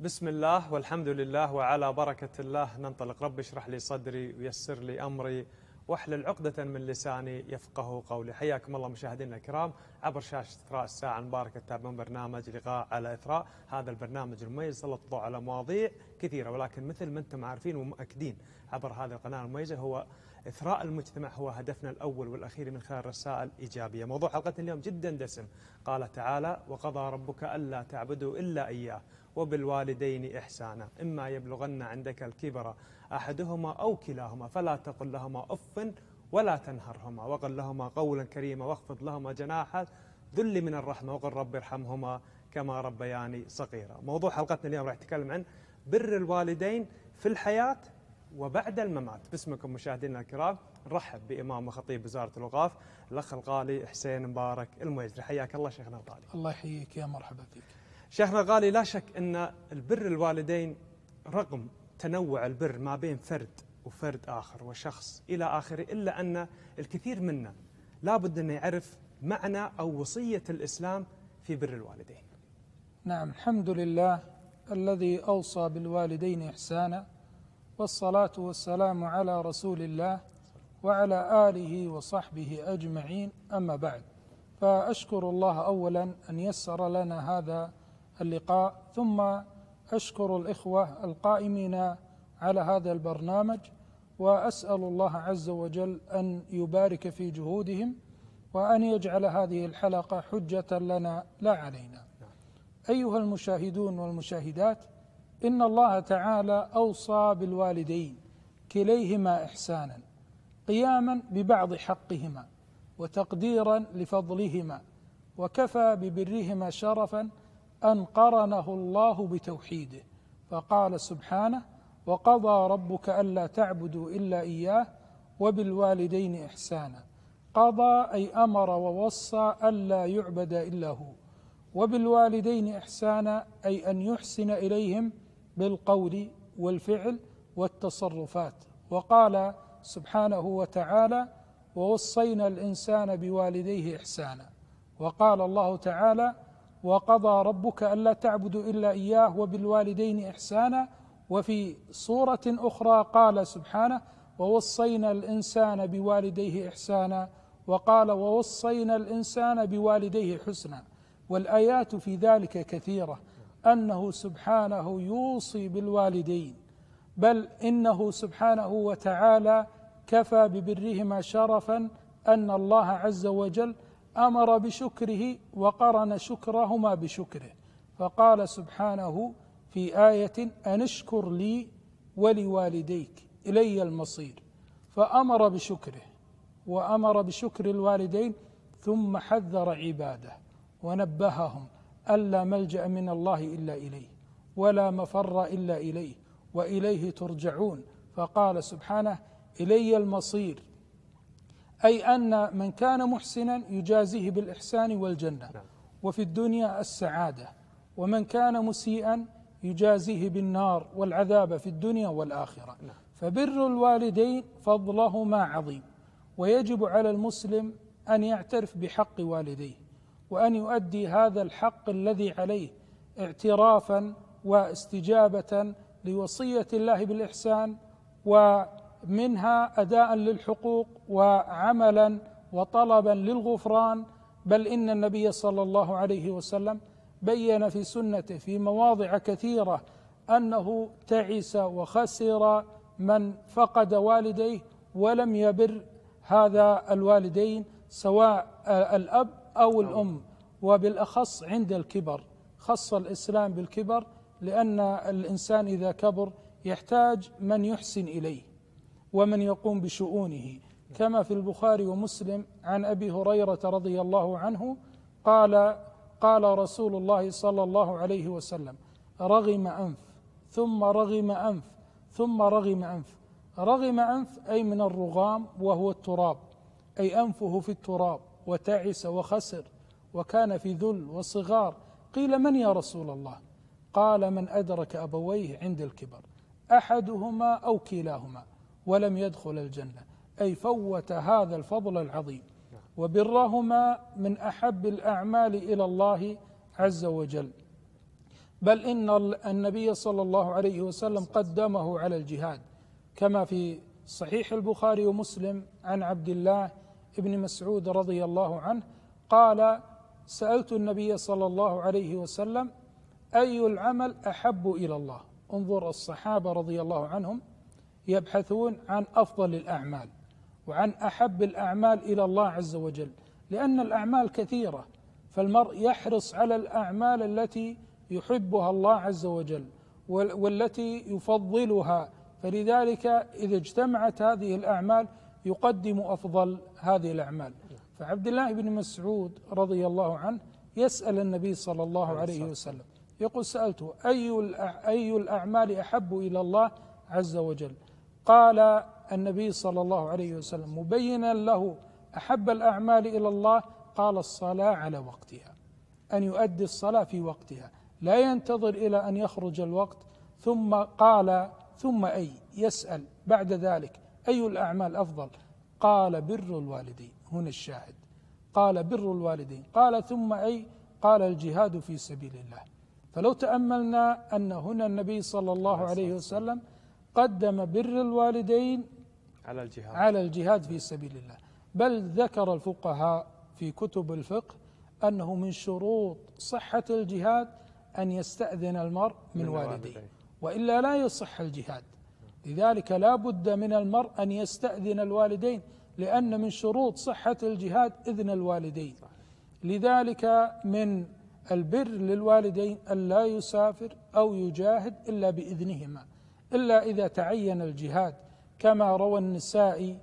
بسم الله والحمد لله وعلى بركة الله ننطلق. رب اشرح لي صدري ويسر لي أمري واحلل عقدة من لساني يفقه قولي. حياكم الله مشاهدينا الكرام عبر شاشة إثراء الساعة المباركة، تتابعون برنامج لقاء على إثراء. هذا البرنامج المميز سلط الضوء على مواضيع كثيرة، ولكن مثل ما أنتم عارفين ومؤكدين عبر هذه القناة المميزة هو إثراء المجتمع، هو هدفنا الأول والأخير من خلال رسائل إيجابية. موضوع حلقتنا اليوم جدا دسم. قال تعالى: وقضى ربك ألا تعبدوا إلا إياه وبالوالدين إحسانا إما يبلغن عندك الكبر أحدهما أو كلاهما فلا تقل لهما أف ولا تنهرهما وقل لهما قولا كريما واخفض لهما جناح ذل من الرحمة وقل رب ارحمهما كما ربياني صغيرا. موضوع حلقتنا اليوم راح نتكلم عن بر الوالدين في الحياة وبعد الممات. باسمكم مشاهدينا الكرام نرحب بإمام وخطيب وزارة الأوقاف الأخ الغالي حسين مبارك المويزري. حياك الله شيخنا الغالي. الله يحييك، يا مرحبا فيك شيخنا الغالي. لا شك أن البر الوالدين رغم تنوع البر ما بين فرد وفرد آخر وشخص إلى آخره، إلا أن الكثير منا لا بد أن يعرف معنى أو وصية الإسلام في بر الوالدين. نعم، الحمد لله الذي أوصى بالوالدين إحسانا، والصلاة والسلام على رسول الله وعلى آله وصحبه أجمعين. أما بعد، فأشكر الله أولا أن يسر لنا هذا اللقاء، ثم أشكر الإخوة القائمين على هذا البرنامج، وأسأل الله عز وجل أن يبارك في جهودهم وأن يجعل هذه الحلقة حجة لنا لا علينا. أيها المشاهدون والمشاهدات، إن الله تعالى أوصى بالوالدين كليهما إحسانا قياما ببعض حقهما وتقديرا لفضلهما، وكفى ببرهما شرفا أن قرنه الله بتوحيده، فقال سبحانه: وقضى ربك ألا تعبدوا إلا إياه وبالوالدين إحسانا. قضى أي أمر ووصى ألا يعبد إلا هو، وبالوالدين إحسانا أي أن يحسن إليهم بالقول والفعل والتصرفات. وقال سبحانه وتعالى: ووصينا الإنسان بوالديه إحسانا. وقال الله تعالى: وقضى ربك ألا تعبدوا إلا إياه وبالوالدين إحسانا. وفي سورة أخرى قال سبحانه: ووصينا الإنسان بوالديه إحسانا. وقال: ووصينا الإنسان بوالديه حسنا. والآيات في ذلك كثيرة، أنه سبحانه يوصي بالوالدين، بل إنه سبحانه وتعالى كفى ببرهما شرفا أن الله عز وجل أمر بشكره وقرن شكرهما بشكره، فقال سبحانه في آية: أن اشكر لي ولوالديك إلي المصير، فأمر بشكره وأمر بشكر الوالدين، ثم حذر عباده ونبههم ألا ملجأ من الله إلا إليه ولا مفر إلا إليه وإليه ترجعون، فقال سبحانه: إلي المصير، أي أن من كان محسنا يجازيه بالإحسان والجنة وفي الدنيا السعادة، ومن كان مسيئا يجازيه بالنار والعذاب في الدنيا والآخرة. فبر الوالدين فضلهما عظيم، ويجب على المسلم أن يعترف بحق والديه وأن يؤدي هذا الحق الذي عليه اعترافا واستجابة لوصية الله بالإحسان، ومنها أداء للحقوق وعملا وطلبا للغفران. بل إن النبي صلى الله عليه وسلم بين في سنته في مواضع كثيرة أنه تعس وخسر من فقد والديه ولم يبر هذا الوالدين، سواء الأب أو الأم، وبالأخص عند الكبر. خص الإسلام بالكبر لأن الإنسان إذا كبر يحتاج من يحسن إليه ومن يقوم بشؤونه، كما في البخاري ومسلم عن أبي هريرة رضي الله عنه قال رسول الله صلى الله عليه وسلم: رغم أنف ثم رغم أنف ثم رغم أنف. رغم أنف أي من الرغام وهو التراب، أي أنفه في التراب، وتعس وخسر وكان في ذل وصغار. قيل: من يا رسول الله؟ قال: من أدرك أبويه عند الكبر، أحدهما أو كلاهما، ولم يدخل الجنة، أي فوت هذا الفضل العظيم. وبرهما من أحب الأعمال إلى الله عز وجل. بل إن النبي صلى الله عليه وسلم قدمه على الجهاد، كما في صحيح البخاري ومسلم عن عبد الله بن مسعود رضي الله عنه قال: سألت النبي صلى الله عليه وسلم: أي العمل أحب إلى الله؟ انظر الصحابة رضي الله عنهم يبحثون عن أفضل الأعمال وعن أحب الأعمال إلى الله عز وجل، لأن الأعمال كثيرة، فالمرء يحرص على الأعمال التي يحبها الله عز وجل والتي يفضلها، فلذلك إذا اجتمعت هذه الأعمال يقدم أفضل هذه الأعمال. فعبد الله بن مسعود رضي الله عنه يسأل النبي صلى الله عليه وسلم، يقول: سألته أي الأعمال أحب إلى الله عز وجل؟ قال النبي صلى الله عليه وسلم مبينا له أحب الأعمال إلى الله، قال: الصلاة على وقتها، أن يؤدي الصلاة في وقتها، لا ينتظر إلى أن يخرج الوقت. ثم قال: ثم أي؟ يسأل بعد ذلك أي الأعمال أفضل؟ قال: بر الوالدين. هنا الشاهد، قال: بر الوالدين. قال: ثم أي؟ قال: الجهاد في سبيل الله. فلو تأملنا أن هنا النبي صلى الله عليه وسلم قدم بر الوالدين على الجهاد في سبيل الله، بل ذكر الفقهاء في كتب الفقه أنه من شروط صحة الجهاد أن يستأذن المرء من والديه، وإلا لا يصح الجهاد. لذلك لا بد من المرء أن يستأذن الوالدين، لأن من شروط صحة الجهاد إذن الوالدين. لذلك من البر للوالدين أن لا يسافر أو يجاهد إلا بإذنهما، إلا إذا تعين الجهاد، كما روى النسائي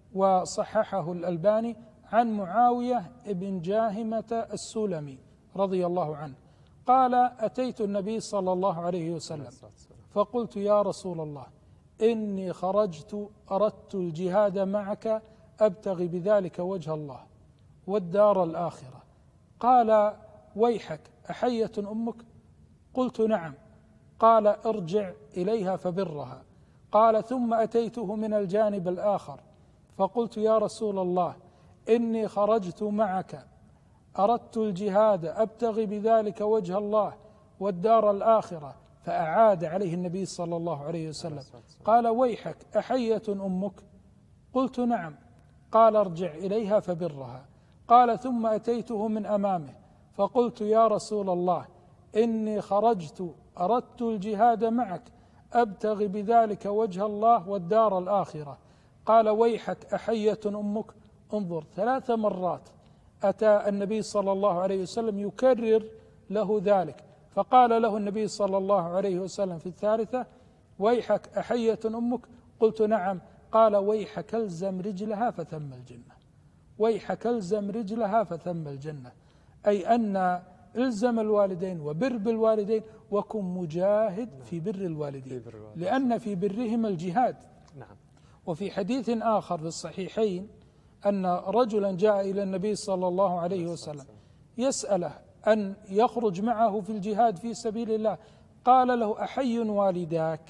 وصححه الألباني عن معاوية بن جاهمة السلمي رضي الله عنه قال: أتيت النبي صلى الله عليه وسلم فقلت: يا رسول الله، إني خرجت أردت الجهاد معك أبتغي بذلك وجه الله والدار الآخرة. قال: ويحك، أحية أمك؟ قلت: نعم. قال: ارجع إليها فبرها. قال: ثم أتيته من الجانب الآخر فقلت: يا رسول الله، إني خرجت معك أردت الجهاد أبتغي بذلك وجه الله والدار الآخرة. فأعاد عليه النبي صلى الله عليه وسلم قال: ويحك، أحية أمك؟ قلت: نعم. قال: ارجع إليها فبرها. قال: ثم أتيته من أمامه فقلت: يا رسول الله، إني خرجت أردت الجهاد معك أبتغي بذلك وجه الله والدار الآخرة. قال: ويحك، أحية أمك؟ انظر، 3 مرات أتى النبي صلى الله عليه وسلم يكرر له ذلك، فقال له النبي صلى الله عليه وسلم في الثالثة: ويحك، أحية أمك؟ قلت: نعم. قال: ويحك، الزم رجلها فثم الجنة. ويحك، الزم رجلها فثم الجنة، أي أن الزم الوالدين وبر بالوالدين وكن مجاهد في بر الوالدين، لأن في برهم الجهاد. نعم. وفي حديث آخر في الصحيحين أن رجلا جاء إلى النبي صلى الله عليه وسلم يسأله أن يخرج معه في الجهاد في سبيل الله، قال له: أحي والداك؟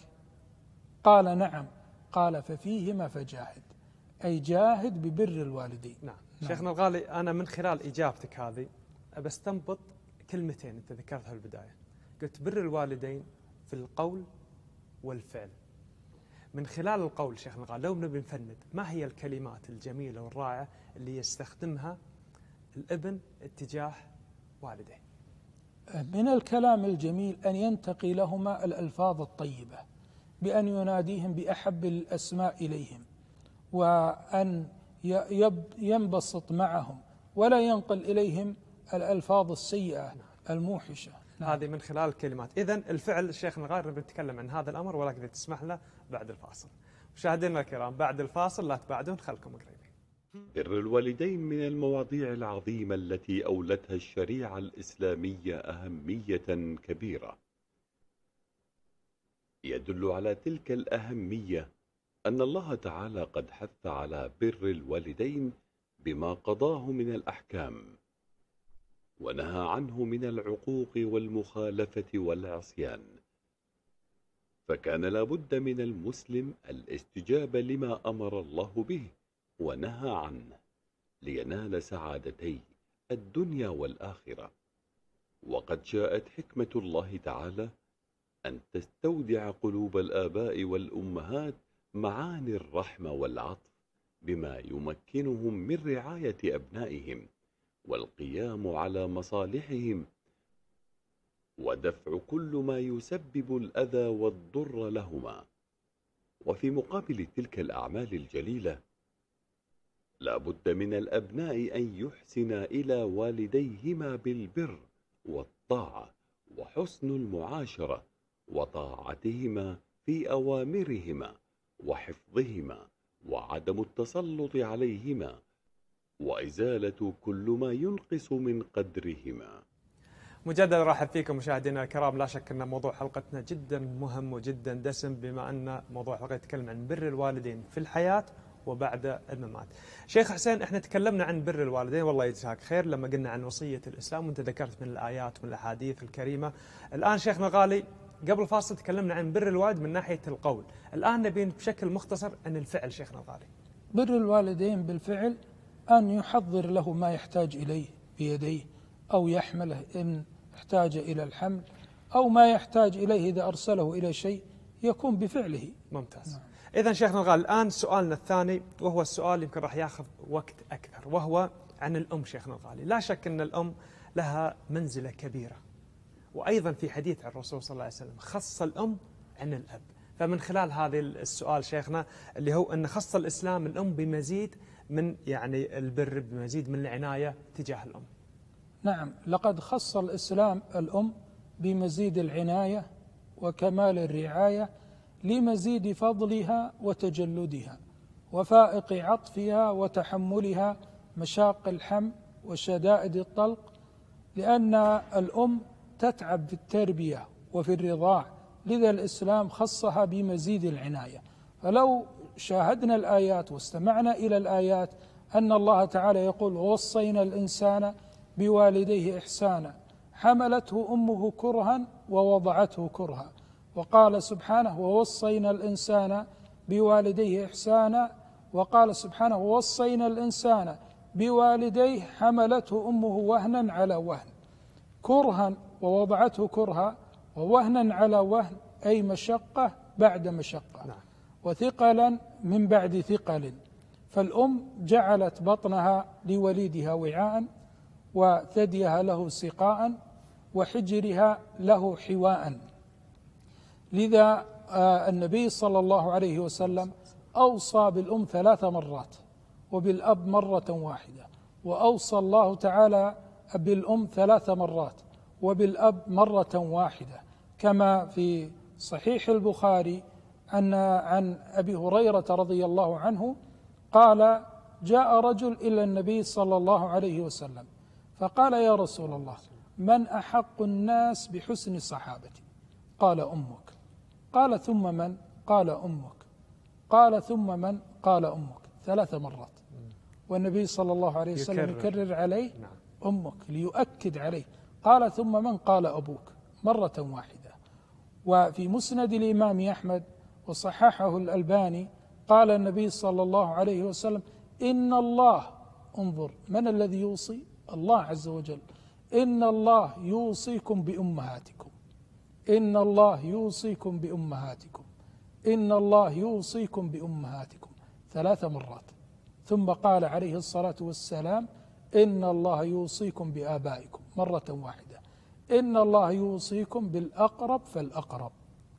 قال: نعم. قال: ففيهما فجاهد، أي جاهد ببر الوالدين. نعم. شيخنا الغالي، أنا من خلال إجابتك هذه أستنبط كلمتين أنت ذكرتها في البداية، قلت بر الوالدين في القول والفعل. من خلال القول شيخنا الغالي، لو نبي نفند، ما هي الكلمات الجميلة والرائعة اللي يستخدمها الابن اتجاه والديه؟ من الكلام الجميل أن ينتقي لهما الألفاظ الطيبة، بأن يناديهم بأحب الأسماء إليهم، وأن ينبسط معهم ولا ينقل إليهم الألفاظ السيئة الموحشة. نعم. هذه من خلال الكلمات. إذن الفعل شيخنا الغالي بنتكلم عن هذا الأمر، ولكن إذا تسمح لنا بعد الفاصل. مشاهدينا الكرام، بعد الفاصل لا تبعدون، خلكم قريبين. بر الوالدين من المواضيع العظيمة التي أولتها الشريعة الإسلامية أهمية كبيرة. يدل على تلك الأهمية أن الله تعالى قد حث على بر الوالدين بما قضاه من الأحكام، ونهى عنه من العقوق والمخالفة والعصيان، فكان لابد من المسلم الاستجابة لما أمر الله به ونهى عنه لينال سعادتي الدنيا والآخرة. وقد شاءت حكمة الله تعالى أن تستودع قلوب الآباء والأمهات معاني الرحمة والعطف بما يمكنهم من رعاية أبنائهم والقيام على مصالحهم ودفع كل ما يسبب الأذى والضر لهما. وفي مقابل تلك الأعمال الجليلة لا بد من الأبناء أن يحسنا إلى والديهما بالبر والطاعة وحسن المعاشرة وطاعتهما في أوامرهما وحفظهما وعدم التسلط عليهما وإزالة كل ما ينقص من قدرهما. مجددا رحب فيكم مشاهدينا الكرام. لا شك أن موضوع حلقتنا جدا مهم وجدا دسم، بما أن موضوع حلقة يتكلم عن بر الوالدين في الحياة وبعد الممات. شيخ حسين، احنا تكلمنا عن بر الوالدين والله يجزاك خير لما قلنا عن وصية الإسلام، وانت ذكرت من الآيات ومن الأحاديث الكريمة. الآن شيخنا الغالي قبل الفاصل تكلمنا عن بر الوالد من ناحية القول، الآن نبي بشكل مختصر عن الفعل شيخنا الغالي. بر الوالدين بالفعل أن يحضر له ما يحتاج إليه بيديه، أو يحمله إن احتاج إلى الحمل، أو ما يحتاج إليه إذا أرسله إلى شيء يكون بفعله. ممتاز. إذن شيخنا الغالي الآن سؤالنا الثاني، وهو السؤال يمكن راح ياخذ وقت أكثر، وهو عن الأم شيخنا الغالي. لا شك أن الأم لها منزلة كبيرة، وأيضا في حديث عن الرسول صلى الله عليه وسلم خص الأم عن الأب. فمن خلال هذا السؤال شيخنا اللي هو أن خص الإسلام الأم بمزيد من يعني البر، بمزيد من العناية تجاه الأم. نعم، لقد خص الإسلام الأم بمزيد العناية وكمال الرعاية لمزيد فضلها وتجلدها وفائق عطفها وتحملها مشاق الحمل وشدائد الطلق، لأن الأم تتعب في التربية وفي الرضاع، لذا الإسلام خصها بمزيد العناية. فلو شاهدنا الآيات واستمعنا إلى الآيات أن الله تعالى يقول: ووصينا الإنسان بوالديه إحسانا حملته أمه كرها ووضعته كرها، وقال سبحانه: ووصينا الإنسان بوالديه إحسانا، وقال سبحانه: ووصينا الإنسان بوالديه حملته أمه وهنا على وهن. كرها ووضعته كرها ووهنا على وهن، أي مشقة بعد مشقة، وثقلا من بعد ثقل. فالأم جعلت بطنها لوليدها وعاء، وثديها له سقاء، وحجرها له حواء. لذا النبي صلى الله عليه وسلم أوصى بالأم 3 مرات، وبالأب مرة واحدة، وأوصى الله تعالى بالأم 3 مرات وبالأب مرة واحدة، كما في صحيح البخاري عن أبي هريرة رضي الله عنه قال: جاء رجل إلى النبي صلى الله عليه وسلم فقال: يا رسول الله، من أحق الناس بحسن صحابتي؟ قال: أمك. قال: ثم من؟ قال: أمك. قال: ثم من؟ قال: أمك. 3 مرات، والنبي صلى الله عليه وسلم يكرر عليه أمك ليؤكد عليه. قال: ثم من؟ قال: أبوك، مرة واحدة. وفي مسند الإمام أحمد وصححه الألباني قال النبي صلى الله عليه وسلم: إن الله، انظر من الذي يوصي؟ الله عز وجل. إن الله يوصيكم بأمهاتكم، إن الله يوصيكم بأمهاتكم، إن الله يوصيكم بأمهاتكم، 3 مرات. ثم قال عليه الصلاة والسلام: إن الله يوصيكم بآبائكم، مرة واحدة. إن الله يوصيكم بالأقرب فالأقرب.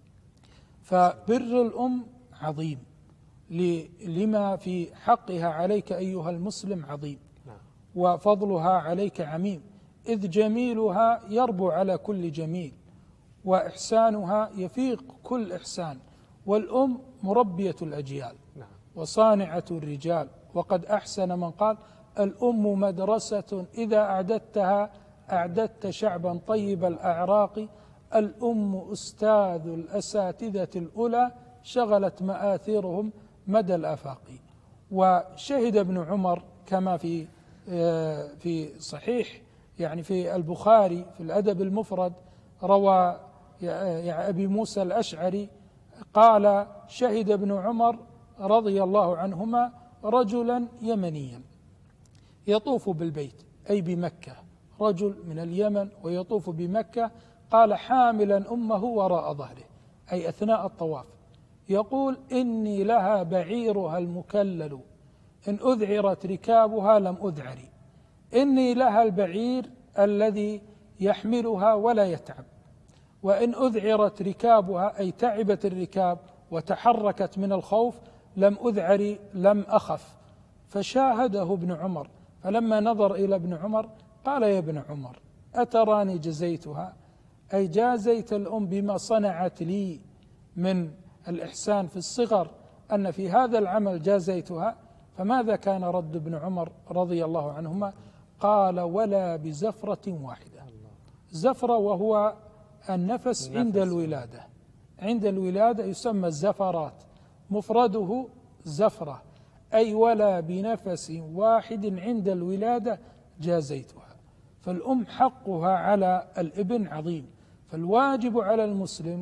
فبر الأم عظيم لما في حقها عليك أيها المسلم عظيم، وفضلها عليك عميم، إذ جميلها يربو على كل جميل، وإحسانها يفيق كل إحسان. والأم مربية الأجيال وصانعة الرجال، وقد أحسن من قال: الأم مدرسة إذا أعددتها أعددت شعبا طيب الأعراق. الأم أستاذ الأساتذة الأولى شغلت مآثرهم مدى الآفاق. وشهد ابن عمر كما في صحيح يعني في البخاري في الأدب المفرد، روى أبي موسى الأشعري قال: شهد ابن عمر رضي الله عنهما رجلا يمنيا يطوف بالبيت أي بمكة رجل من اليمن ويطوف بمكة، قال حاملا أمه وراء ظهره، أي أثناء الطواف، يقول إني لها بعيرها المكلل إن أذعرت ركابها لم أذعري، إني لها البعير الذي يحملها ولا يتعب، وإن أذعرت ركابها أي تعبت الركاب وتحركت من الخوف لم أذعري لم أخف. فشاهده ابن عمر، فلما نظر إلى ابن عمر قال يا ابن عمر أتراني جزيتها، أي جازيت الأم بما صنعت لي من الإحسان في الصغر، أن في هذا العمل جازيتها. فماذا كان رد ابن عمر رضي الله عنهما؟ قال ولا بزفرة واحدة. زفرة وهو النفس عند الولادة، عند الولادة يسمى الزفرات، مفرده زفرة، أي ولا بنفس واحد عند الولادة جازيتها. فالأم حقها على الابن عظيم، فالواجب على المسلم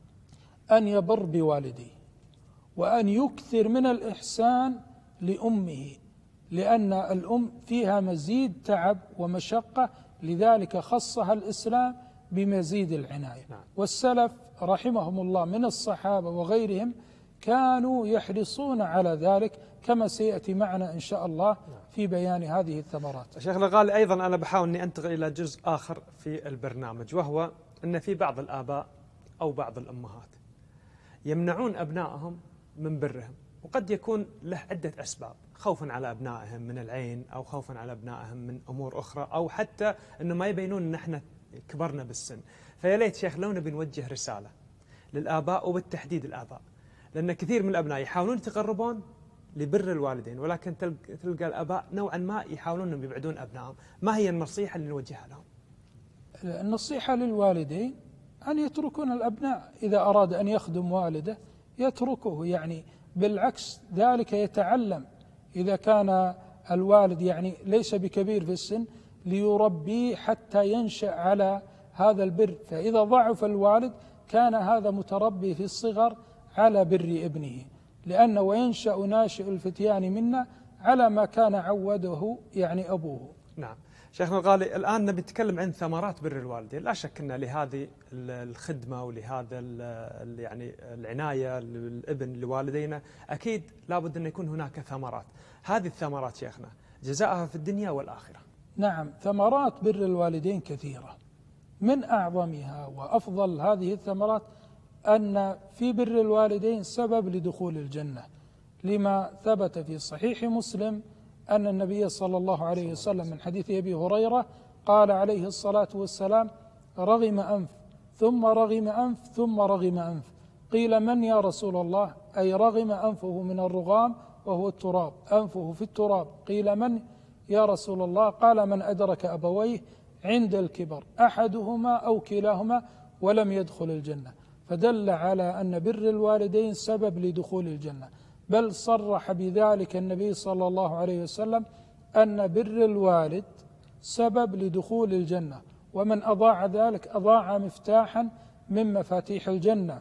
أن يبر بوالديه وأن يكثر من الإحسان لأمه، لأن الأم فيها مزيد تعب ومشقة، لذلك خصها الإسلام بمزيد العناية. والسلف رحمهم الله من الصحابة وغيرهم كانوا يحرصون على ذلك، كما سيأتي معنا إن شاء الله في بيان هذه الثمرات. شيخ الغالي، أيضا أنا بحاول أني أنتقل إلى جزء آخر في البرنامج، وهو أن في بعض الآباء أو بعض الأمهات يمنعون أبنائهم من برهم، وقد يكون له عدة أسباب، خوفا على أبنائهم من العين، أو خوفا على أبنائهم من أمور أخرى، أو حتى أنه ما يبينون أن احنا كبرنا بالسن. فيا ليت شيخ لو نبي نوجه رسالة للآباء وبالتحديد الآباء، لأن كثير من الأبناء يحاولون يتقربون لبر الوالدين، ولكن تلقى الآباء نوعا ما يحاولون أن يبعدون أبنائهم. ما هي النصيحة اللي نوجهها لهم؟ النصيحة للوالدين أن يتركون الأبناء، إذا أراد أن يخدم والده يتركه، يعني بالعكس ذلك يتعلم. إذا كان الوالد يعني ليس بكبير في السن ليربيه حتى ينشأ على هذا البر، فإذا ضعف الوالد كان هذا متربي في الصغر على بر ابنه، لأنه وينشأ ناشئ الفتيان منا على ما كان عوده يعني أبوه. نعم شيخنا الغالي، الآن نبي نتكلم عن ثمرات بر الوالدين. لا شك أن لهذه الخدمة ولهذا يعني العناية للابن لوالدينا أكيد لابد أن يكون هناك ثمرات. هذه الثمرات شيخنا جزاءها في الدنيا والآخرة. نعم، ثمرات بر الوالدين كثيرة، من أعظمها وأفضل هذه الثمرات أن في بر الوالدين سبب لدخول الجنة، لما ثبت في صحيح مسلم أن النبي صلى الله عليه وسلم من حديث أبي هريرة قال عليه الصلاة والسلام رغم أنف ثم رغم أنف ثم رغم أنف، قيل من يا رسول الله؟ أي رغم أنفه من الرغام وهو التراب، أنفه في التراب، قيل من يا رسول الله؟ قال من أدرك أبويه عند الكبر أحدهما أو كلاهما ولم يدخل الجنة. فدل على أن بر الوالدين سبب لدخول الجنة، بل صرح بذلك النبي صلى الله عليه وسلم أن بر الوالد سبب لدخول الجنة، ومن أضاع ذلك أضاع مفتاحا من مفاتيح الجنة،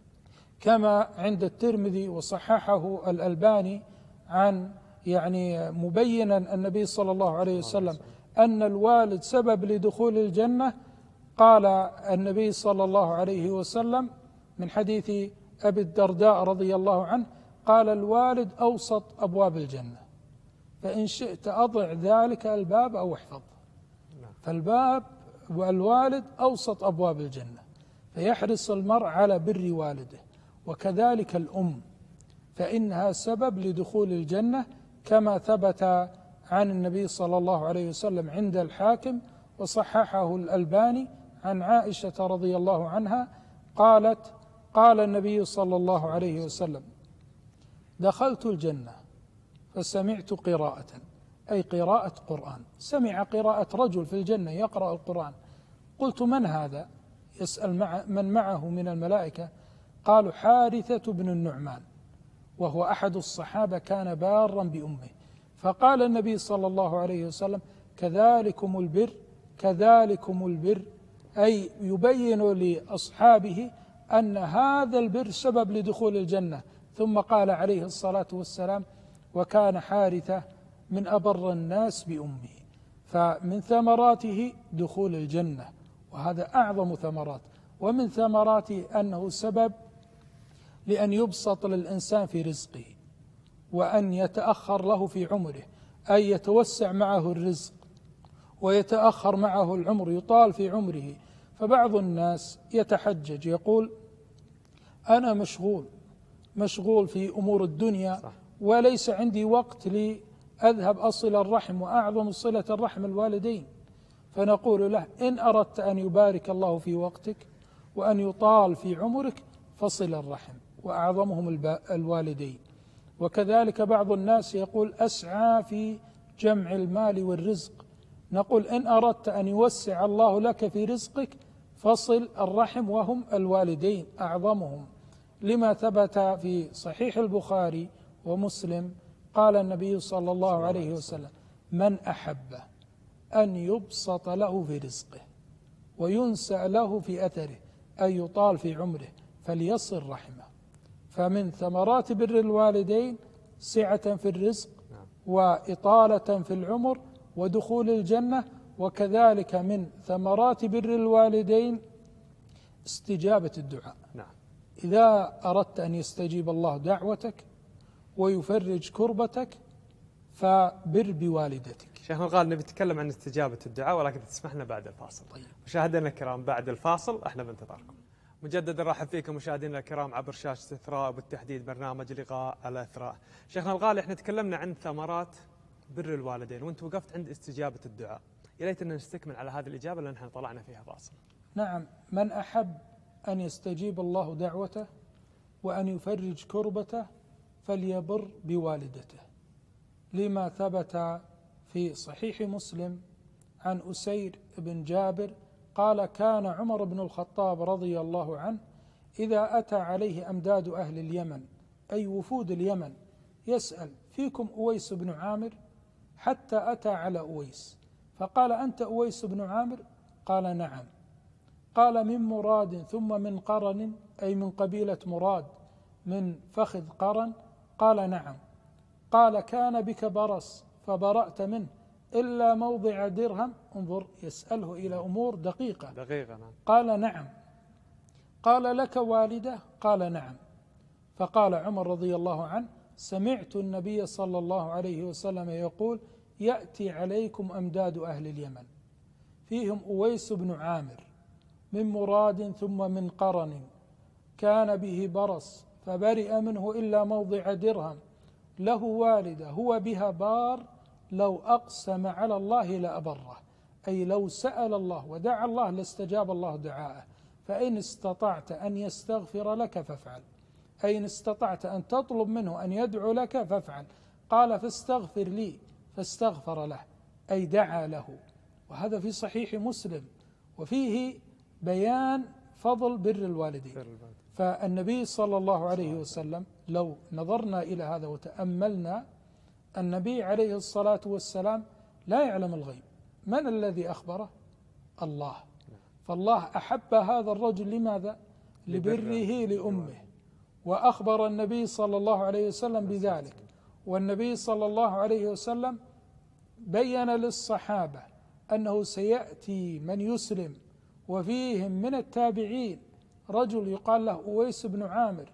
كما عند الترمذي وصححه الألباني عن يعني مبينا النبي صلى الله عليه وسلم أن الوالد سبب لدخول الجنة. قال النبي صلى الله عليه وسلم من حديث أبي الدرداء رضي الله عنه قال الوالد أوسط أبواب الجنة، فإن شئت أضع ذلك الباب أو احفظ. فالباب والوالد أوسط أبواب الجنة، فيحرص المرء على بر والده. وكذلك الأم فإنها سبب لدخول الجنة، كما ثبت عن النبي صلى الله عليه وسلم عند الحاكم وصححه الألباني عن عائشة رضي الله عنها قالت قال النبي صلى الله عليه وسلم دخلت الجنة فسمعت قراءة، أي قراءة قرآن، سمع قراءة رجل في الجنة يقرأ القرآن، قلت من هذا؟ يسأل من معه من الملائكة، قالوا حارثة بن النعمان، وهو أحد الصحابة كان بارا بأمه. فقال النبي صلى الله عليه وسلم كذلكم البر كذلكم البر، أي يبين لأصحابه أن هذا البر سبب لدخول الجنة. ثم قال عليه الصلاة والسلام وكان حارثة من أبر الناس بأمه. فمن ثمراته دخول الجنة، وهذا أعظم ثمرات. ومن ثمراته أنه سبب لأن يبسط للإنسان في رزقه، وأن يتأخر له في عمره، أي يتوسع معه الرزق ويتأخر معه العمر، يطال في عمره. فبعض الناس يتحجج يقول أنا مشغول في أمور الدنيا، وليس عندي وقت لأذهب أصل الرحم، وأعظم صلة الرحم الوالدين. فنقول له إن أردت أن يبارك الله في وقتك وأن يطال في عمرك فصل الرحم، وأعظمهم الوالدين. وكذلك بعض الناس يقول أسعى في جمع المال والرزق، نقول إن أردت أن يوسع الله لك في رزقك فصل الرحم، وهم الوالدين أعظمهم، لما ثبت في صحيح البخاري ومسلم قال النبي صلى الله عليه وسلم من أحب أن يبسط له في رزقه وينسأ له في أثره، أن يطال في عمره، فليصل رحمه. فمن ثمرات بر الوالدين سعة في الرزق وإطالة في العمر ودخول الجنة. وكذلك من ثمرات بر الوالدين استجابة الدعاء. إذا أردت أن يستجيب الله دعوتك ويفرج كربتك فبر بوالدتك. شيخنا الغالي نبي نتكلم عن استجابة الدعاء، ولكن تسمح لنا بعد الفاصل. طيب. مشاهدينا الكرام، بعد الفاصل احنا بانتظاركم. مجددا نرحب فيكم مشاهدينا الكرام عبر شاشة إثراء، وبالتحديد برنامج لقاء الإثراء. شيخنا الغالي احنا تكلمنا عن ثمرات بر الوالدين، وانت وقفت عند استجابة الدعاء. يا ليت ان نستكمل على هذه الإجابة لأن احنا طلعنا فيها فاصل. نعم، من أحب أن يستجيب الله دعوته وأن يفرج كربته فليبر بوالدته، لما ثبت في صحيح مسلم عن أسير بن جابر قال كان عمر بن الخطاب رضي الله عنه إذا أتى عليه أمداد أهل اليمن، أي وفود اليمن، يسأل فيكم أويس بن عامر، حتى أتى على أويس فقال أنت أويس بن عامر؟ قال نعم. قال من مراد ثم من قرن، أي من قبيلة مراد من فخذ قرن؟ قال نعم. قال كان بك برص فبرأت منه إلا موضع درهم؟ انظر، يسأله إلى أمور دقيقة. نعم. قال نعم. قال لك والدة؟ قال نعم. فقال عمر رضي الله عنه سمعت النبي صلى الله عليه وسلم يقول يأتي عليكم أمداد أهل اليمن فيهم أويس بن عامر من مراد ثم من قرن، كان به برص فبرئ منه إلا موضع درهم، له والدة هو بها بار، لو أقسم على الله لأبره، أي لو سأل الله ودعا الله لاستجاب الله دعاءه. فإن استطعت أن يستغفر لك فافعل، أي إن استطعت أن تطلب منه أن يدعو لك فافعل. قال فاستغفر لي، فاستغفر له، أي دعا له. وهذا في صحيح مسلم، وفيه بيان فضل بر الوالدين. فالنبي صلى الله عليه وسلم لو نظرنا إلى هذا وتأملنا، النبي عليه الصلاة والسلام لا يعلم الغيب، من الذي أخبره؟ الله. فالله أحب هذا الرجل لماذا؟ لبره لأمه، وأخبر النبي صلى الله عليه وسلم بذلك. والنبي صلى الله عليه وسلم بين للصحابة أنه سيأتي من يسلم وفيهم من التابعين رجل يقال له أويس بن عامر،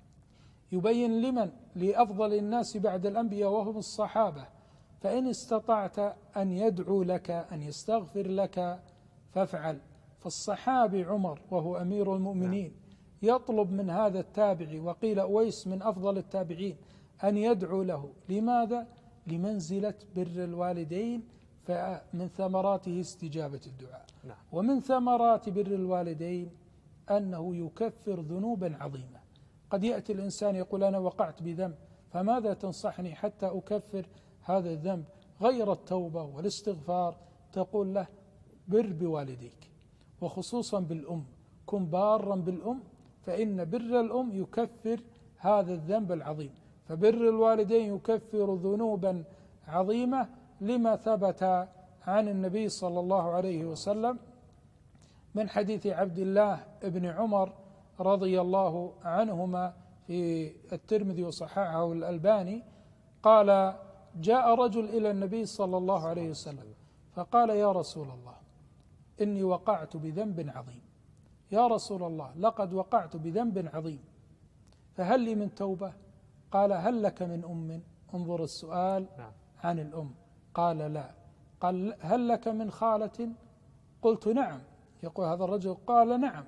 يبين لمن؟ لأفضل الناس بعد الأنبياء وهم الصحابة. فإن استطعت أن يدعو لك أن يستغفر لك فافعل. فالصحابي عمر وهو أمير المؤمنين يطلب من هذا التابعي، وقيل أويس من أفضل التابعين، أن يدعو له. لماذا؟ لمنزلة بر الوالدين، فمن ثمراته استجابة الدعاء. ومن ثمرات بر الوالدين أنه يكفر ذنوبا عظيمة. قد يأتي الإنسان يقول أنا وقعت بذنب، فماذا تنصحني حتى أكفر هذا الذنب؟ غير التوبة والاستغفار تقول له بر بوالديك، وخصوصا بالأم، كن بارا بالأم، فإن بر الأم يكفر هذا الذنب العظيم. فبر الوالدين يكفر ذنوبا عظيمة، لما ثبت عن النبي صلى الله عليه وسلم من حديث عبد الله بن عمر رضي الله عنهما في الترمذي وصححه الألباني، قال جاء رجل إلى النبي صلى الله عليه وسلم فقال: يا رسول الله، إني وقعت بذنب عظيم. يا رسول الله، لقد وقعت بذنب عظيم، فهل لي من توبة؟ قال: هل لك من أم؟ انظر السؤال عن الأم. قال: لا. قال: هل لك من خالة؟ قلت: نعم. يقول هذا الرجل: قال: نعم.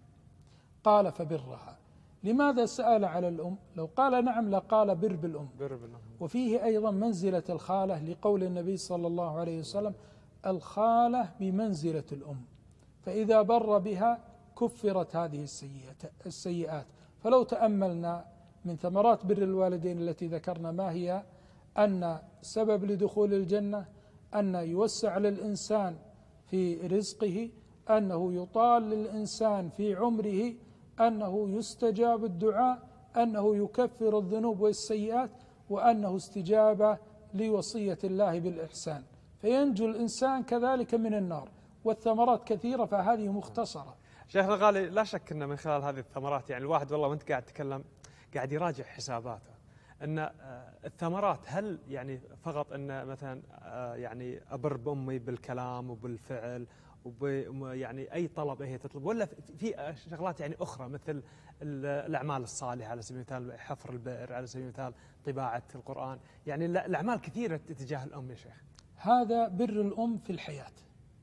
قال: فبرها. لماذا سأل على الأم؟ لو قال نعم لقال بر بالأم. وفيه أيضا منزلة الخالة، لقول النبي صلى الله عليه وسلم: الخالة بمنزلة الأم، فإذا بر بها كفرت هذه السيئات. فلو تأملنا من ثمرات بر الوالدين التي ذكرنا ما هي؟ أن سبب لدخول الجنة، أن يوسع للإنسان في رزقه، أنه يطال للإنسان في عمره، أنه يستجاب الدعاء، أنه يكفر الذنوب والسيئات، وأنه استجابة لوصية الله بالإحسان، فينجو الإنسان كذلك من النار. والثمرات كثيرة، فهذه مختصرة. شيخنا الغالي، لا شك أن من خلال هذه الثمرات يعني الواحد والله وأنت قاعد تتكلم قاعد يراجع حساباته، أن الثمرات هل يعني فقط أن مثلا يعني أبر بأمي بالكلام وبالفعل يعني أي طلب هي تطلب، ولا في شغلات يعني أخرى مثل الأعمال الصالحة على سبيل المثال حفر البئر، على سبيل المثال طباعة القرآن، يعني الأعمال كثيرة تجاه الأم يا شيخ. هذا بر الأم في الحياة،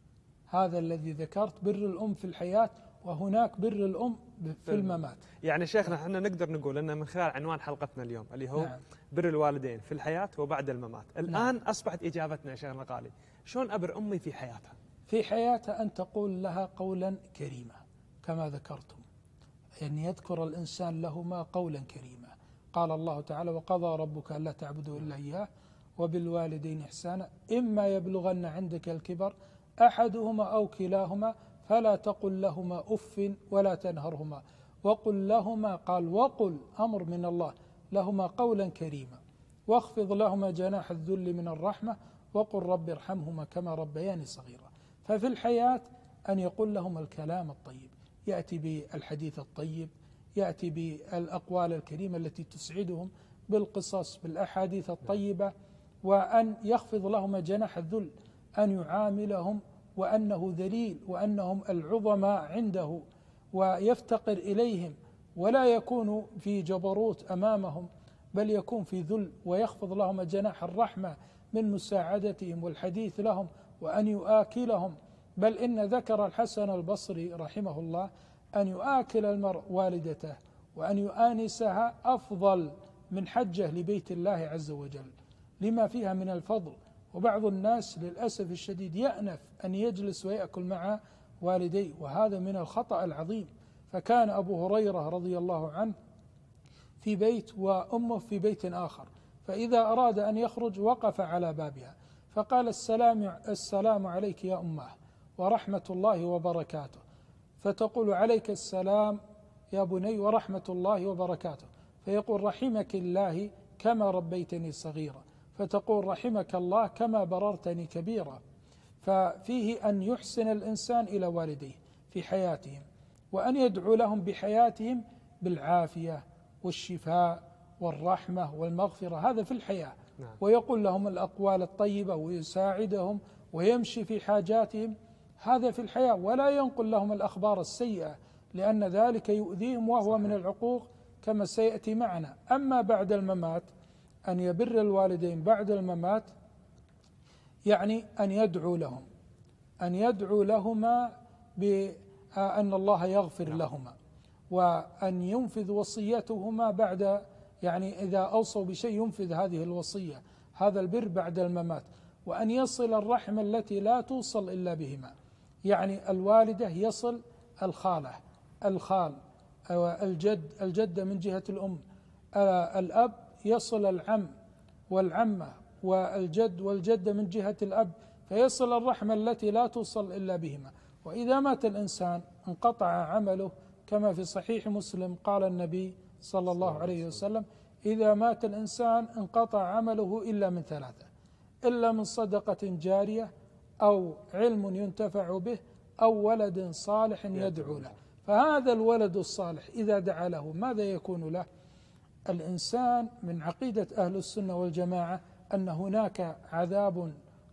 هذا الذي ذكرت بر الأم في الحياة، وهناك بر الأم في الممات. يعني شيخنا احنا نقدر نقول أن من خلال عنوان حلقتنا اليوم اللي هو بر الوالدين في الحياة وبعد الممات، الآن أصبحت إجابتنا يا شيخنا الغالي: شلون أبر أمي في حياتها؟ في حياتها أن تقول لها قولا كريما كما ذكرتم، أن يذكر الإنسان لهما قولا كريما. قال الله تعالى: وقضى ربك ألا تعبدوا إلا إياه وبالوالدين إحسانا إما يبلغن عندك الكبر أحدهما أو كلاهما فلا تقل لهما أف ولا تنهرهما وقل لهما، قال وقل أمر من الله، لهما قولا كريما واخفض لهما جناح الذل من الرحمة وقل رب ارحمهما كما ربياني صغيرا. ففي الحياة أن يقول لهم الكلام الطيب، يأتي بالحديث الطيب، يأتي بالأقوال الكريمة التي تسعدهم، بالقصص، بالأحاديث الطيبة، وأن يخفض لهم جناح الذل، أن يعاملهم وأنه ذليل وأنهم العظماء عنده ويفتقر إليهم، ولا يكون في جبروت أمامهم بل يكون في ذل، ويخفض لهم جناح الرحمة من مساعدتهم والحديث لهم، وأن يؤاكلهم. بل إن ذكر الحسن البصري رحمه الله أن يؤاكل المرء والدته وأن يؤانسها أفضل من حجة لبيت الله عز وجل، لما فيها من الفضل. وبعض الناس للأسف الشديد يأنف أن يجلس ويأكل مع والديه، وهذا من الخطأ العظيم. فكان أبو هريرة رضي الله عنه في بيت وأمه في بيت آخر، فإذا أراد أن يخرج وقف على بابها فقال: السلام عليك يا أمه ورحمة الله وبركاته، فتقول: عليك السلام يا بني ورحمة الله وبركاته، فيقول: رحمك الله كما ربيتني صغيرا، فتقول: رحمك الله كما بررتني كبيرا. ففيه أن يحسن الإنسان إلى والديه في حياتهم، وأن يدعو لهم بحياتهم بالعافية والشفاء والرحمة والمغفرة، هذا في الحياة. ويقول لهم الأقوال الطيبة ويساعدهم ويمشي في حاجاتهم، هذا في الحياة. ولا ينقل لهم الأخبار السيئة لأن ذلك يؤذيهم وهو من العقوق كما سيأتي معنا. أما بعد الممات أن يبر الوالدين بعد الممات، يعني أن يدعو لهم، أن يدعو لهما بأن الله يغفر لهما، وأن ينفذ وصيتهما بعد، يعني إذا أوصوا بشيء ينفذ هذه الوصية، هذا البر بعد الممات. وأن يصل الرحم التي لا توصل إلا بهما، يعني الوالدة يصل الخالة، الخال، الجدة من جهة الأم، الأب يصل العم والعمة والجد والجدة من جهة الأب، فيصل الرحمة التي لا توصل إلا بهما. وإذا مات الإنسان انقطع عمله، كما في صحيح مسلم قال النبي صلى الله عليه وسلم: إذا مات الإنسان انقطع عمله إلا من ثلاثة: إلا من صدقة جارية أو علم ينتفع به أو ولد صالح يدعو له. فهذا الولد الصالح إذا دعا له ماذا يكون له؟ الإنسان من عقيدة أهل السنة والجماعة أن هناك عذاب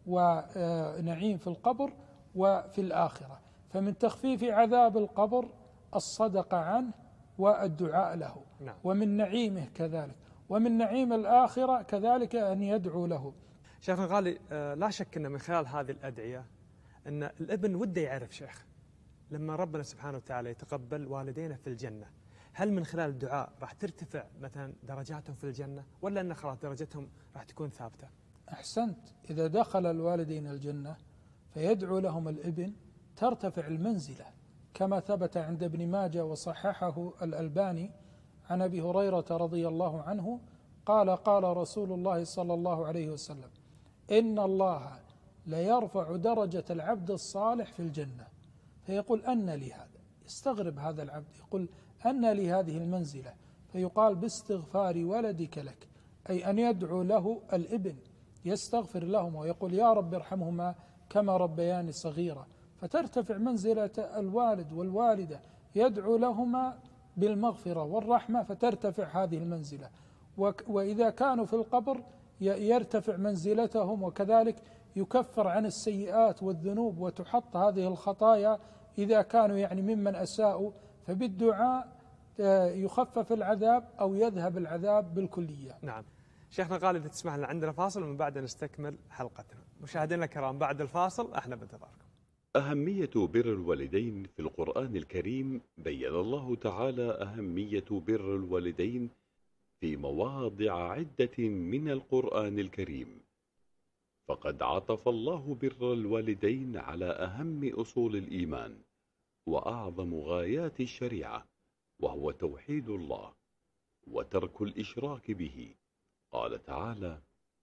ونعيم في القبر وفي الآخرة. فمن تخفيف عذاب القبر الصدقة عنه والدعاء له، ومن نعيمه كذلك، ومن نعيم الآخرة كذلك أن يدعو له. شيخنا الغالي، لا شك أن من خلال هذه الأدعية أن الابن وده يعرف شيخ لما ربنا سبحانه وتعالى يتقبل والدينا في الجنة، هل من خلال الدعاء راح ترتفع مثلا درجاتهم في الجنة، ولا أن خلاص درجتهم راح تكون ثابتة؟ أحسنت. إذا دخل الوالدين الجنة فيدعو لهم الابن ترتفع المنزلة، كما ثبت عند ابن ماجه وصححه الألباني عن أبي هريرة رضي الله عنه قال: قال رسول الله صلى الله عليه وسلم: إن الله ليرفع درجة العبد الصالح في الجنة. فيقول: أن لي هذا؟ يستغرب هذا العبد، يقول: أن لي هذه المنزلة؟ فيقال: باستغفار ولدك لك، أي أن يدعو له الابن يستغفر لهم ويقول: يا رب ارحمهما كما ربياني صغيرا، فترتفع منزلة الوالد والوالدة، يدعو لهما بالمغفرة والرحمة فترتفع هذه المنزلة. وإذا كانوا في القبر يرتفع منزلتهم، وكذلك يكفر عن السيئات والذنوب وتحط هذه الخطايا إذا كانوا يعني ممن أساءوا، فبالدعاء يخفف العذاب أو يذهب العذاب بالكلية. نعم. شيخنا الغالي، إذا تسمح لنا عندنا فاصل ومن بعد نستكمل حلقتنا. مشاهدينا الكرام، بعد الفاصل احنا بانتظاركم. أهمية بر الوالدين في القرآن الكريم. بين الله تعالى أهمية بر الوالدين في مواضع عدة من القرآن الكريم، فقد عطف الله بر الوالدين على أهم أصول الإيمان وأعظم غايات الشريعة، وهو توحيد الله وترك الإشراك به. قال تعالى: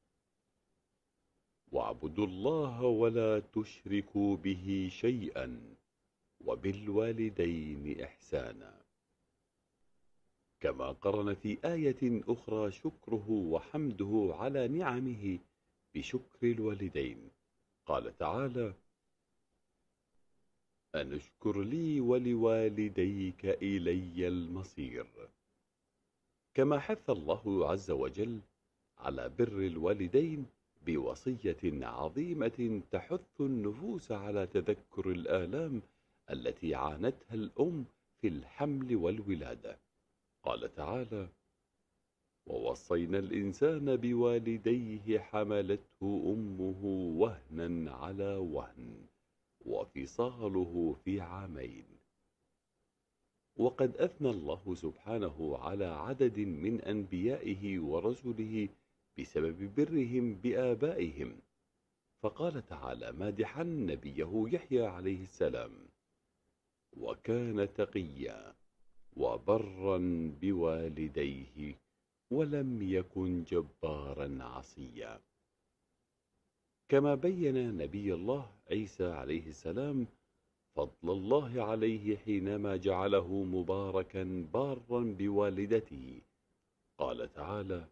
واعبدوا الله ولا تشركوا به شيئا وبالوالدين إحسانا. كما قرن في آية أخرى شكره وحمده على نعمه بشكر الوالدين. قال تعالى: أن اشكر لي ولوالديك إلي المصير. كما حث الله عز وجل على بر الوالدين بوصية عظيمة تحث النفوس على تذكر الآلام التي عانتها الأم في الحمل والولادة. قال تعالى: ووصينا الإنسان بوالديه حملته أمه وهنا على وهن وفصاله في عامين. وقد أثنى الله سبحانه على عدد من أنبيائه ورسله بسبب برهم بآبائهم، فقال تعالى مادحا نبيه يحيى عليه السلام: وكان تقيا وبرا بوالديه ولم يكن جبارا عصيا. كما بين نبي الله عيسى عليه السلام فضل الله عليه حينما جعله مباركا بارا بوالدته. قال تعالى: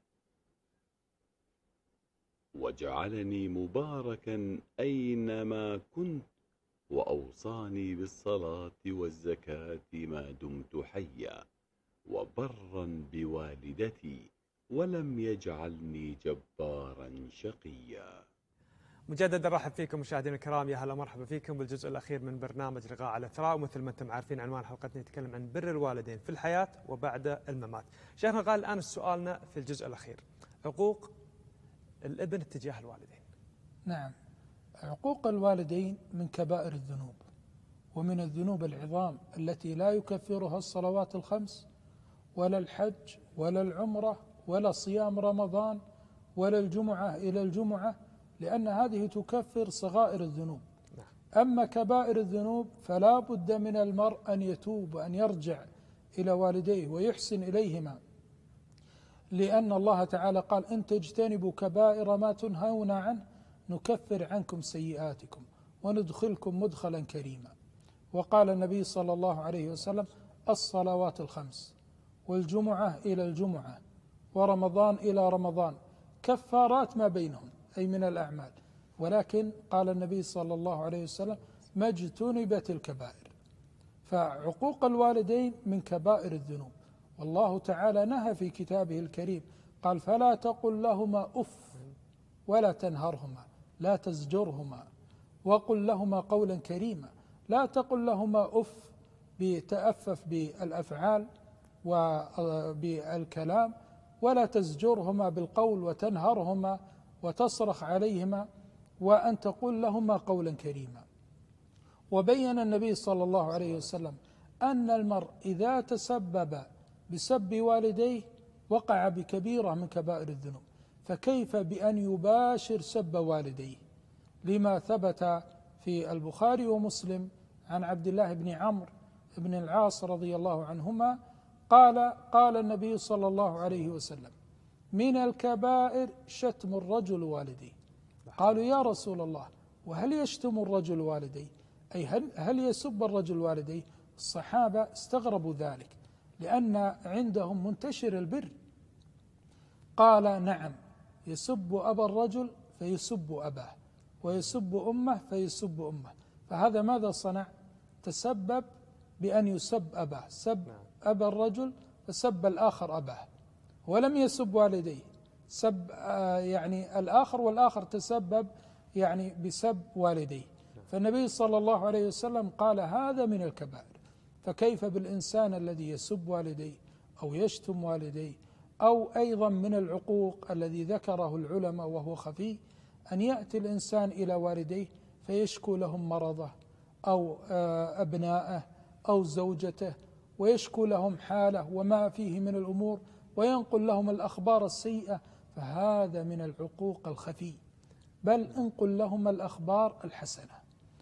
وجعلني مباركا أينما كنت وأوصاني بالصلاة والزكاة ما دمت حيا وبرا بوالدتي ولم يجعلني جبارا شقيا. مجددا رحب فيكم مشاهدينا الكرام، يا هلا مرحبا فيكم بالجزء الأخير من برنامج لقاء على الثراء. ومثل ما انتم عارفين عنوان حلقتنا يتكلم عن بر الوالدين في الحياة وبعد الممات. شيخنا قال الآن سؤالنا في الجزء الأخير: عقوق الابن اتجاه الوالدين. نعم، عقوق الوالدين من كبائر الذنوب، ومن الذنوب العظام التي لا يكفرها الصلوات الخمس ولا الحج ولا العمرة ولا صيام رمضان ولا الجمعة إلى الجمعة، لأن هذه تكفر صغائر الذنوب. أما كبائر الذنوب فلا بد من المرء أن يتوب وأن يرجع إلى والديه ويحسن إليهما، لأن الله تعالى قال: إن تجتنبوا كبائر ما تنهون عنه نكفر عنكم سيئاتكم وندخلكم مدخلا كريما. وقال النبي صلى الله عليه وسلم: الصلوات الخمس والجمعة إلى الجمعة ورمضان إلى رمضان كفارات ما بينهم، أي من الأعمال. ولكن قال النبي صلى الله عليه وسلم: ما اجتنبت الكبائر. فعقوق الوالدين من كبائر الذنوب، والله تعالى نهى في كتابه الكريم قال: فلا تقل لهما أف ولا تنهرهما. لا تزجرهما وقل لهما قولا كريما. لا تقل لهما أف بتأفف بالأفعال وبالكلام، ولا تزجرهما بالقول وتنهرهما وتصرخ عليهما، وأن تقول لهما قولا كريما. وبين النبي صلى الله عليه وسلم أن المرء إذا تسبب بسب والديه وقع بكبيرة من كبائر الذنوب، فكيف بأن يباشر سب والديه؟ لما ثبت في البخاري ومسلم عن عبد الله بن عمرو بن العاص رضي الله عنهما قال النبي صلى الله عليه وسلم: من الكبائر شتم الرجل والديه. قالوا: يا رسول الله، وهل يشتم الرجل والديه؟ أي هل يسب الرجل والديه؟ الصحابة استغربوا ذلك لأن عندهم منتشر البر. قال: نعم، يسب أبا الرجل فيسب أباه، ويسب أمه فيسب أمه. فهذا ماذا صنع؟ تسبب بأن يسب أباه، سب أبا الرجل فسب الآخر أباه، ولم يسب والديه، سب يعني الآخر، والآخر تسبب يعني بسب والديه. فالنبي صلى الله عليه وسلم قال: هذا من الكبائر. فكيف بالإنسان الذي يسب والديه أو يشتم والديه؟ أو أيضا من العقوق الذي ذكره العلماء وهو خفي، أن يأتي الإنسان إلى والديه فيشكو لهم مرضه أو أبنائه أو زوجته، ويشكو لهم حاله وما فيه من الأمور، وينقل لهم الأخبار السيئة، فهذا من العقوق الخفي. بل انقل لهم الأخبار الحسنة،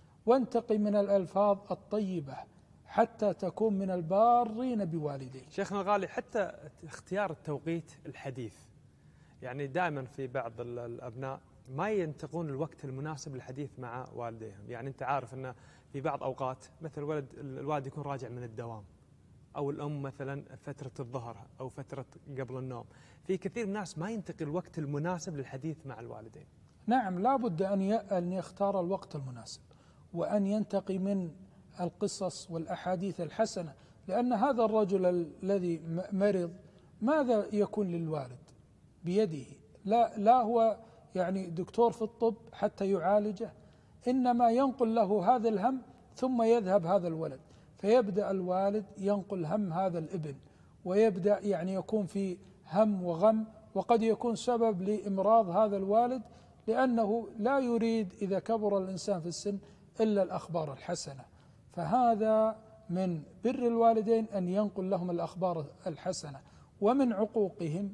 وانتقي من الألفاظ الطيبة حتى تكون من البارين بوالديه. شيخنا الغالي، حتى اختيار التوقيت الحديث، يعني دائما في بعض الأبناء ما ينتقون الوقت المناسب للحديث مع والديهم. يعني أنت عارف أن في بعض أوقات مثل الوالد يكون راجع من الدوام، أو الأم مثلا فترة الظهر أو فترة قبل النوم. في كثير من الناس ما ينتقي الوقت المناسب للحديث مع الوالدين. نعم، لا بد أن يختار الوقت المناسب، وأن ينتقي من القصص والأحاديث الحسنة، لأن هذا الرجل الذي مرض ماذا يكون للوالد بيده؟ لا هو يعني دكتور في الطب حتى يعالجه، إنما ينقل له هذا الهم ثم يذهب هذا الولد، فيبدأ الوالد ينقل هم هذا الابن، ويبدأ يعني يكون في هم وغم، وقد يكون سبب لإمراض هذا الوالد، لأنه لا يريد إذا كبر الإنسان في السن إلا الأخبار الحسنة. فهذا من بر الوالدين أن ينقل لهم الأخبار الحسنة، ومن عقوقهم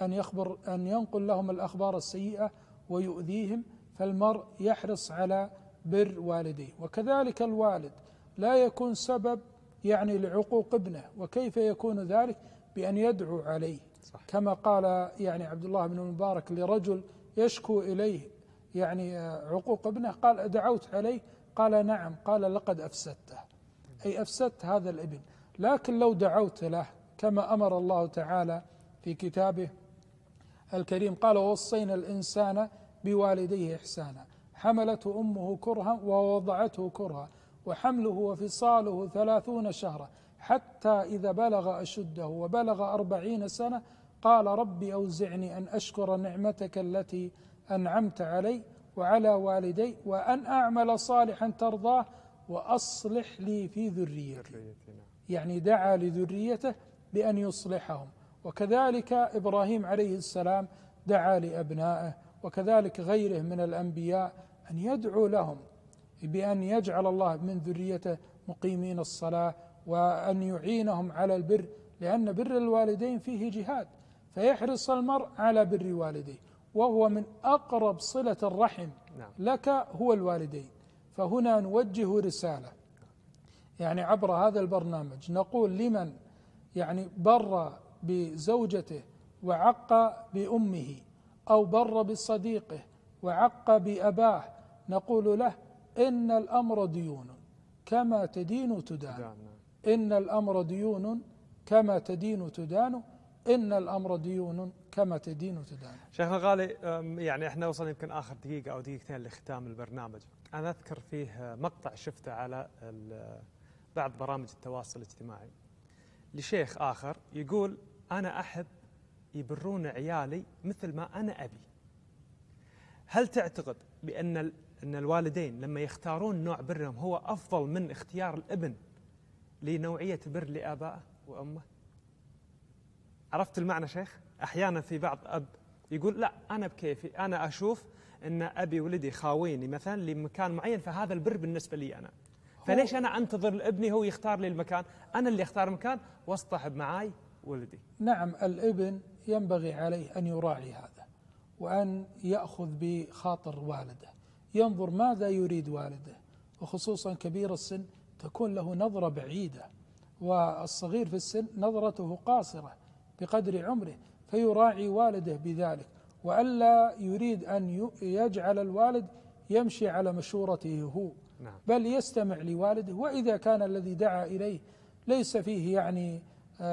أن ينقل لهم الأخبار السيئة ويؤذيهم. فالمرء يحرص على بر والديه. وكذلك الوالد لا يكون سبب يعني لعقوق ابنه، وكيف يكون ذلك؟ بأن يدعو عليه. صح. كما قال يعني عبد الله بن المبارك لرجل يشكو إليه يعني عقوق ابنه، قال: دعوت عليه؟ قال: نعم. قال: لقد أفسدته، أي أفسدت هذا الابن. لكن لو دعوت له كما أمر الله تعالى في كتابه الكريم، قال: ووصينا الإنسان بوالديه إحسانا، حملته أمه كرها ووضعته كرها، وحمله وفصاله 30 شهرا، حتى إذا بلغ أشده وبلغ 40 سنة قال: ربي أوزعني أن أشكر نعمتك التي أنعمت علي وعلى والدي، وأن أعمل صالحا ترضاه، وأصلح لي في ذريتي. يعني دعا لذريته بأن يصلحهم. وكذلك إبراهيم عليه السلام دعا لأبنائه، وكذلك غيره من الأنبياء أن يدعو لهم بأن يجعل الله من ذريته مقيمين الصلاة، وأن يعينهم على البر، لأن بر الوالدين فيه جهاد. فيحرص المرء على بر والديه، وهو من أقرب صلة الرحم لك هو الوالدين. فهنا نوجه رسالة يعني عبر هذا البرنامج، نقول لمن يعني بر بزوجته وعق بأمه، أو بر بصديقه وعق بأباه، نقول له: إن الأمر ديون كما تدين تدان، إن الأمر ديون كما تدين تدان، إن الأمر ديون كما تدين تدان. شيخنا الغالي، يعني احنا وصلنا يمكن آخر دقيقة أو دقيقتين لختام البرنامج. أنا أذكر فيه مقطع شفته على بعض برامج التواصل الاجتماعي لشيخ آخر يقول: أنا أحب يبرون عيالي مثل ما أنا أبي. هل تعتقد بأن أن الوالدين لما يختارون نوع برهم هو أفضل من اختيار الابن لنوعية بر لآبائه وأمه؟ عرفت المعنى شيخ؟ أحيانا في بعض أب يقول لا أنا بكيفي، أنا أشوف أن أبي ولدي خاويني مثلا لمكان معين فهذا البر بالنسبة لي أنا، فليش أنا أنتظر لابني هو يختار لي المكان؟ أنا اللي أختار المكان واصطحب معاي ولدي. نعم، الابن ينبغي عليه أن يراعي هذا وأن يأخذ بخاطر والده، ينظر ماذا يريد والده، وخصوصا كبير السن تكون له نظرة بعيدة، والصغير في السن نظرته قاصرة بقدر عمره، فيراعي والده بذلك، وألا يريد أن يجعل الوالد يمشي على مشورته هو، بل يستمع لوالده، وإذا كان الذي دعا إليه ليس فيه يعني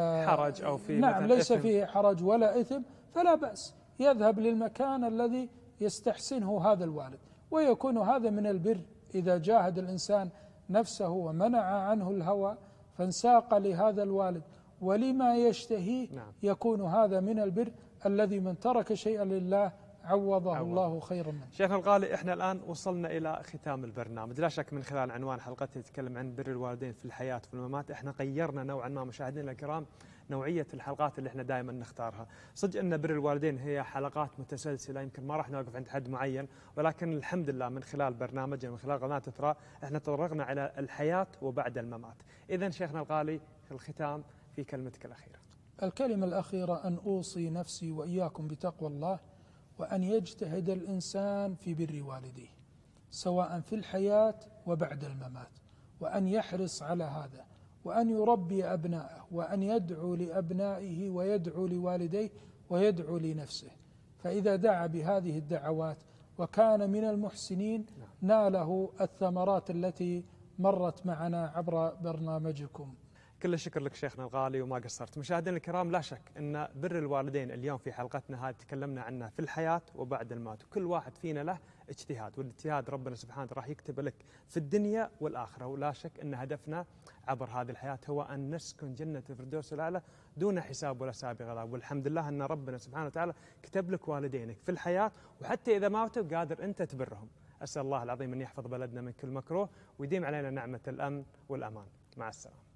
حرج أو فيه نعم ليس إثم، فيه حرج ولا إثم، فلا بأس، يذهب للمكان الذي يستحسنه هذا الوالد، ويكون هذا من البر إذا جاهد الإنسان نفسه ومنع عنه الهوى فانساق لهذا الوالد ولما يشتهيه، يكون هذا من البر الذي من ترك شيئا لله عوضه الله خيرا منه. شيخنا الغالي، احنا الآن وصلنا إلى ختام البرنامج، لا شك من خلال عنوان حلقتنا نتكلم عن بر الوالدين في الحياة وفي الممات، احنا غيرنا نوعا ما مشاهدينا الكرام نوعية الحلقات اللي احنا دائما نختارها. صدق أن بر الوالدين هي حلقات متسلسلة، يمكن ما راح نوقف عند حد معين، ولكن الحمد لله من خلال برنامجنا من خلال قناة إثراء احنا تطرقنا على الحياة وبعد الممات. إذن شيخنا الغالي في الختام في كلمتك الأخيرة. الكلمة الأخيرة أن أوصي نفسي وإياكم بتقوى الله، وأن يجتهد الإنسان في بر والديه سواء في الحياة وبعد الممات، وأن يحرص على هذا، وأن يربي أبنائه، وأن يدعو لأبنائه ويدعو لوالديه ويدعو لنفسه، فإذا دعا بهذه الدعوات وكان من المحسنين ناله الثمرات التي مرت معنا عبر برنامجكم. كل الشكر لك شيخنا الغالي وما قصرت. مشاهدينا الكرام، لا شك أن بر الوالدين اليوم في حلقتنا هذه تكلمنا عنه في الحياة وبعد الممات، وكل واحد فينا له اجتهاد، والاجتهاد ربنا سبحانه راح يكتب لك في الدنيا والآخرة، ولا شك أن هدفنا عبر هذه الحياة هو أن نسكن جنة الفردوس الأعلى دون حساب ولا سابق عذاب، والحمد لله أن ربنا سبحانه وتعالى كتب لك والدينك في الحياة، وحتى إذا ماتوا قادر أنت تبرهم. أسأل الله العظيم أن يحفظ بلدنا من كل مكروه ويديم علينا نعمة الأمن والأمان. مع السلامة.